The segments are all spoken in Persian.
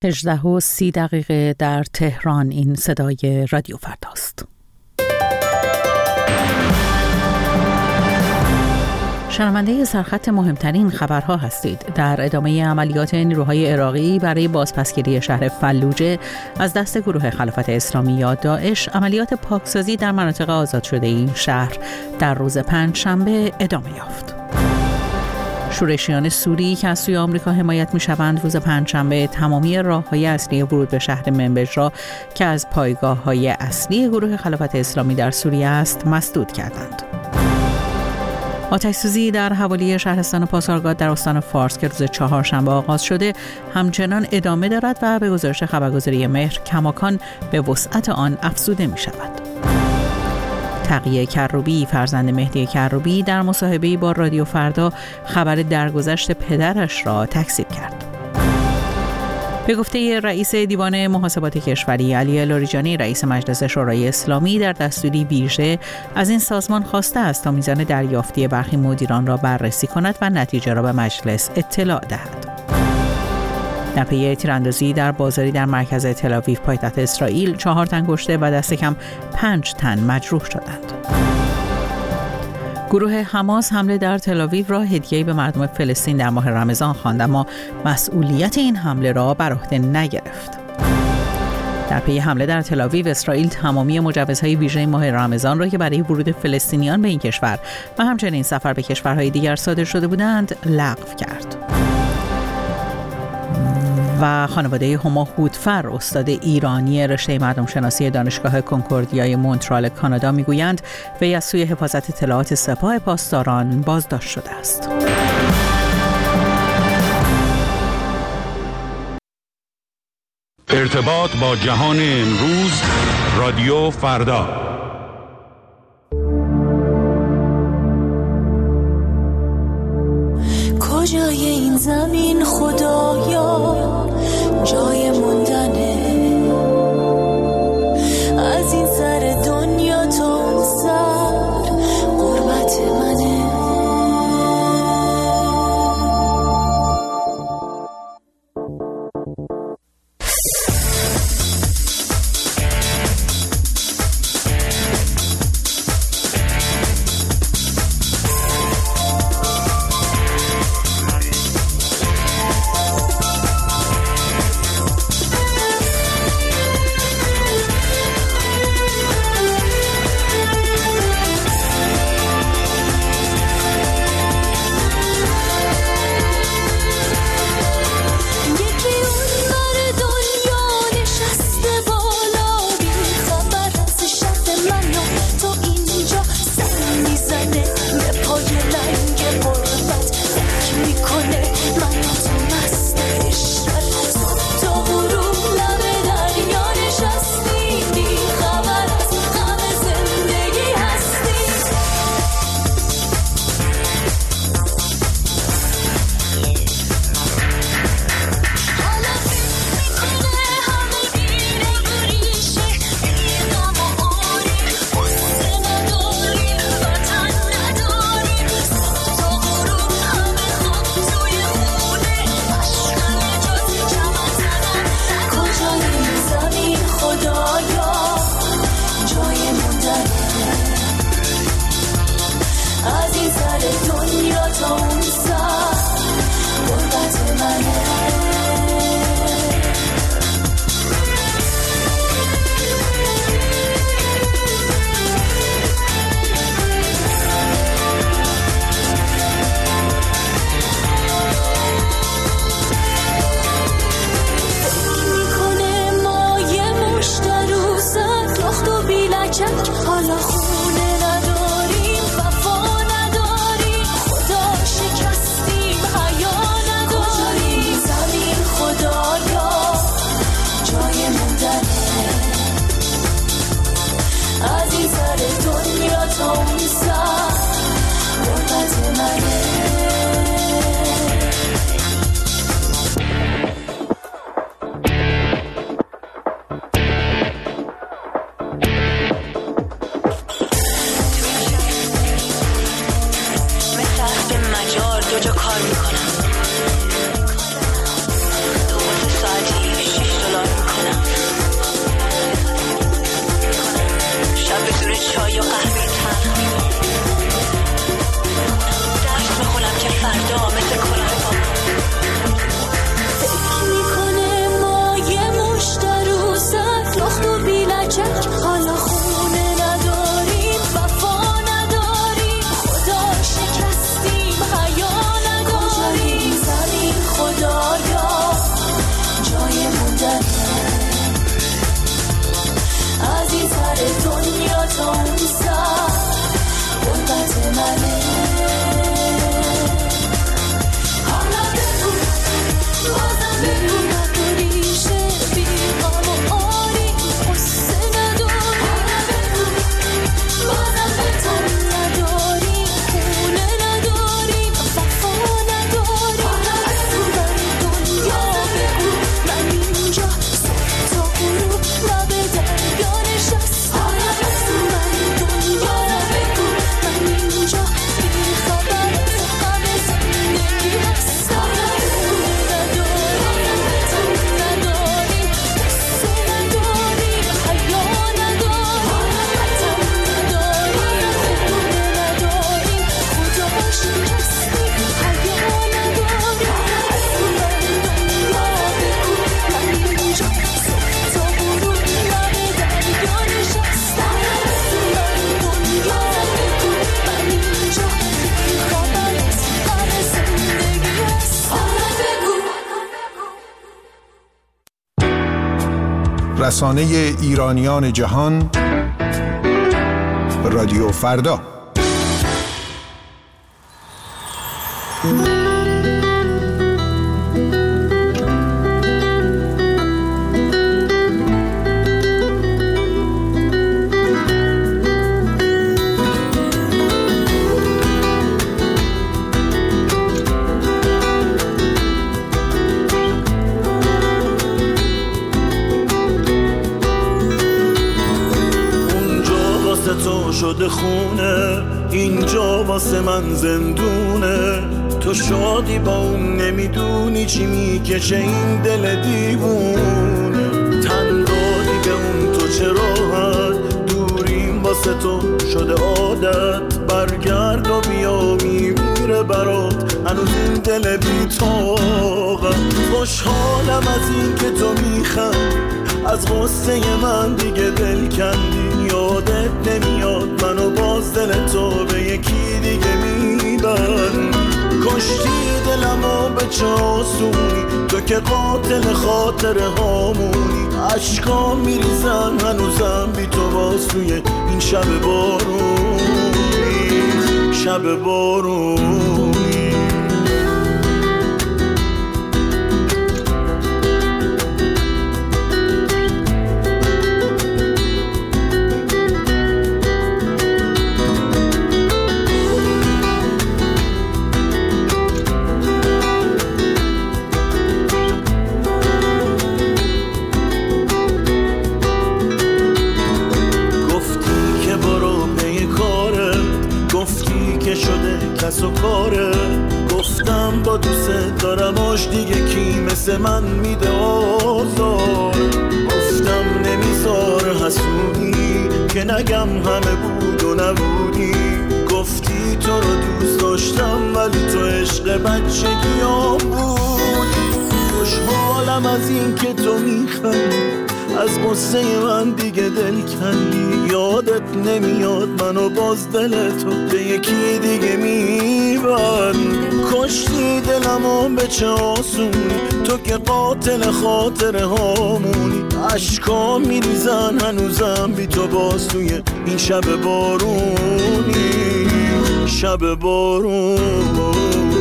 18:30 در تهران. این صدای رادیو فرداست. شنونده سرخط مهمترین خبرها هستید. در ادامه عملیات نیروهای عراقی برای بازپسگیری شهر فلوجه از دست گروه خلافت اسلامی یا داعش، عملیات پاکسازی در مناطق آزاد شده این شهر در روز پنجشنبه ادامه یافت. شورشیان سوری که از سوی آمریکا حمایت می‌شوند روز پنجشنبه تمامی راه‌های اصلی ورود به شهر منبج را که از پایگاه‌های اصلی گروه خلافت اسلامی در سوریه است مسدود کردند. آتش‌سوزی در حوالی شهرستان پاسارگاد در استان فارس که روز چهارشنبه آغاز شده همچنان ادامه دارد و به گزارش خبرگزاری مهر کماکان به وسعت آن افزوده می‌شود. تقی کروبی فرزند مهدی کروبی در مصاحبه‌ای با رادیو فردا خبر درگذشت پدرش را تکذیب کرد. به گفته رئیس دیوان محاسبات کشوری علی لاریجانی، رئیس مجلس شورای اسلامی در دستوری ویژه از این سازمان خواسته است تا میزان دریافتی برخی مدیران را بررسی کند و نتیجه را به مجلس اطلاع دهد. در پی تیراندازی در بازاری در مرکز تل‌آویو پایتخت اسرائیل 4 تن کشته و دست کم 5 تن مجروح شدند. گروه حماس حمله در تل‌آویو را هدیه‌ای به مردم فلسطین در ماه رمضان خواند، اما مسئولیت این حمله را بر عهده نگرفت. در پی حمله در تل‌آویو، اسرائیل تمامی مجوزهای ویژه ماه رمضان را که برای ورود فلسطینیان به این کشور و همچنین سفر به کشورهای دیگر صادر شده بودند لغو کرد. و خانواده هما هودفر، استاد ایرانی رشته مردم شناسی دانشگاه کنکوردیای مونترال کانادا میگویند وی از سوی حفاظت اطلاعات سپاه پاسداران بازداشت شده است. ارتباط با جهان امروز، رادیو فردا. کجای این زمین خدایا جای موندنه، از این سر دنیا تا اون سر غربت منه. رسانه ایرانیان جهان، رادیو فردا. شده خونه، اینجا واسه من زندونه. تو شادی با اون نمیدونی چی میکشه این دل دیوونه. تن دادی به اون تو چه راحت، دوریم واسه تو شده عادت. برگرد و بیا میمیره برات هنوز این دل بی‌طاقت. خوشحالم از این که تو میخندی، از غصه من دیگه دل کندی. یادت نمیاد منو باز دل تو به یکی دیگه میبند. کشتی دلمو به چه آسونی، تو که قاتل خاطره هامونی. عشقام میریزن هنوزم بی تو باز توی این شب بارونی، شب بارونی. کس و کاره، گفتم با دوست دارم آش دیگه کی مثل من میده آزار. گفتم نمیذار حسودی که نگم همه بود و نبودی. گفتی تو رو دوست داشتم ولی تو عشق بچگیام بودی. خوشحالم از این که تو میخندی، از غصه من دیگه دل کندی. یادت نمیاد منو باز دل تو به یکی دیگه میبند. کشتی دلمو به چه آسونی، تو که قاتل خاطره هامونی. عشقام میریزن هنوزم بی تو باز توی این شب بارونی، شب بارونی.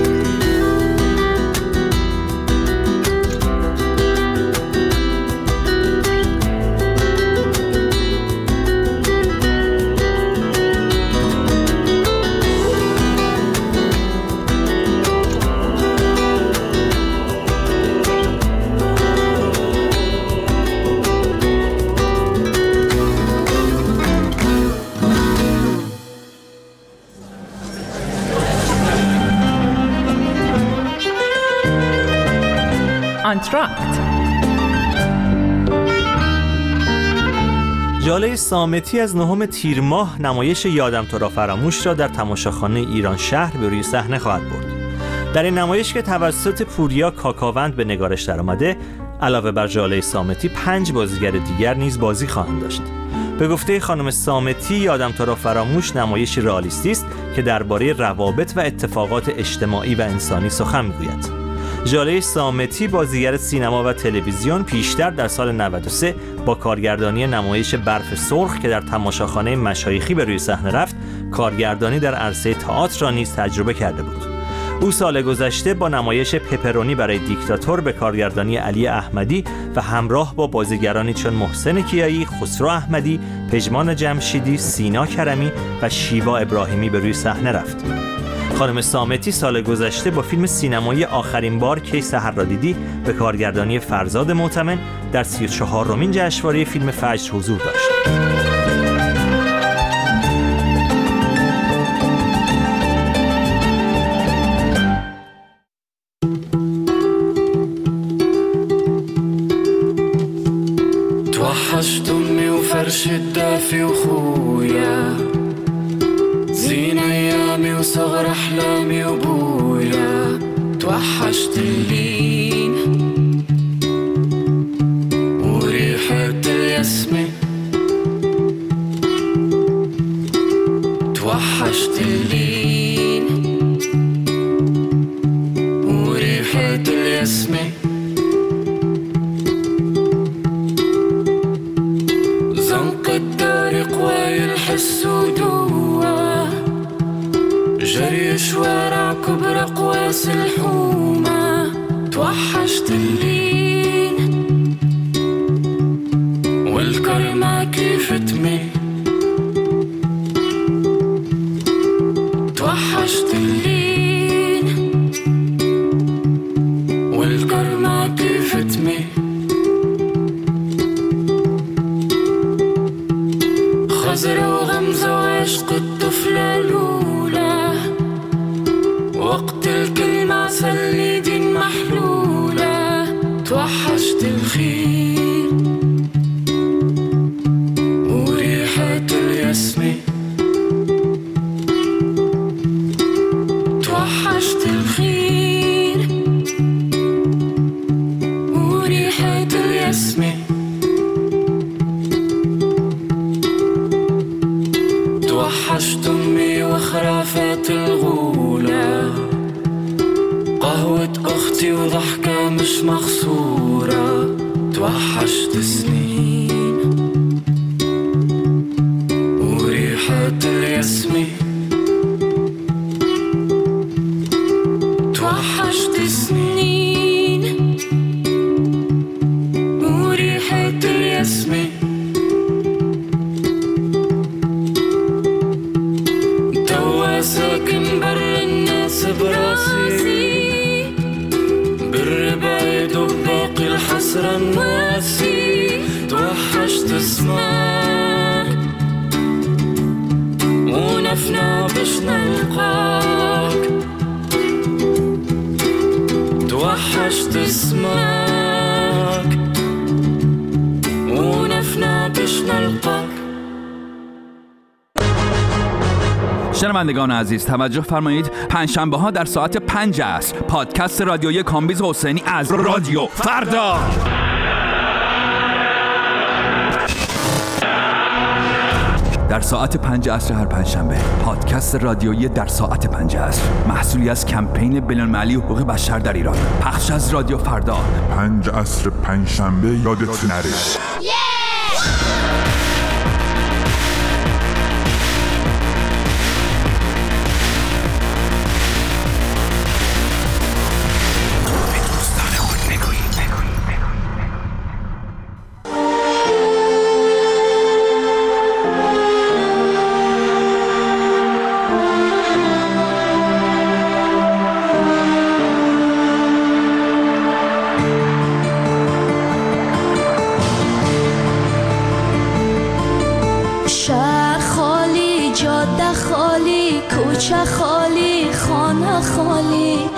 آنتراکت. ژاله صامتی از 9 تیر ماه نمایش یادم تو را فراموش را در تماشاخانه ایران شهر به روی صحنه خواهد برد. در این نمایش که توسط پوریا کاکاوند به نگارش درآمده، علاوه بر ژاله صامتی 5 بازیگر دیگر نیز بازی خواهند داشت. به گفته خانم صامتی، یادم تو را فراموش نمایش رئالیستی است که درباره روابط و اتفاقات اجتماعی و انسانی سخن می‌گوید. ژاله صامتی بازیگر سینما و تلویزیون پیشتر در سال 93 با کارگردانی نمایش برف سرخ که در تماشاخانه مشایخی به روی صحنه رفت، کارگردانی در عرصه تئاتر را نیز تجربه کرده بود. او سال گذشته با نمایش پپرونی برای دیکتاتور به کارگردانی علی احمدی و همراه با بازیگرانی چون محسن کیایی، خسرو احمدی، پژمان جمشیدی، سینا کرمی و شیوا ابراهیمی به روی صحنه رفت. خانم صامتی سال گذشته با فیلم سینمایی آخرین بار کی سحر را دیدی به کارگردانی فرزاد معتمن در 34مین جشنواره فیلم فجر حضور داشت. توحشتني وفرش الدافي وخويا زين ايامي وصغر احلامي وبويا توحشت اللين وريحة الياسمين توحشت اللين وريحة الياسمين خلي دين محلولة توحشت الخير وريحة الياسمين توحشت الخير وريحة الياسمين توحشت أمي وخرافات الغولة قهوة أختي وضحكة مش مخصورة توحشت سنين وريحة الياسمين توحشت سنين وريحة الياسمين توا ساكن بر الناس براسي بر بعيد وباقي الحسرة الناسي توحشت اسمك ونفنا باش نلقاك توحشت اسمك ونفنا باش نلقاك. شنوندگان عزیز توجه فرمایید، پنجشنبه ها در ساعت 5 عصر پادکست رادیویی کامبیز حسینی از رادیو فردا در ساعت 5 عصر هر پنجشنبه پادکست رادیویی در ساعت 5 عصر محصولی از کمپین بین‌المللی حقوق بشر در ایران پخش از رادیو فردا 5 عصر پنجشنبه یادت نره. کوچه خالی، خانه خالی،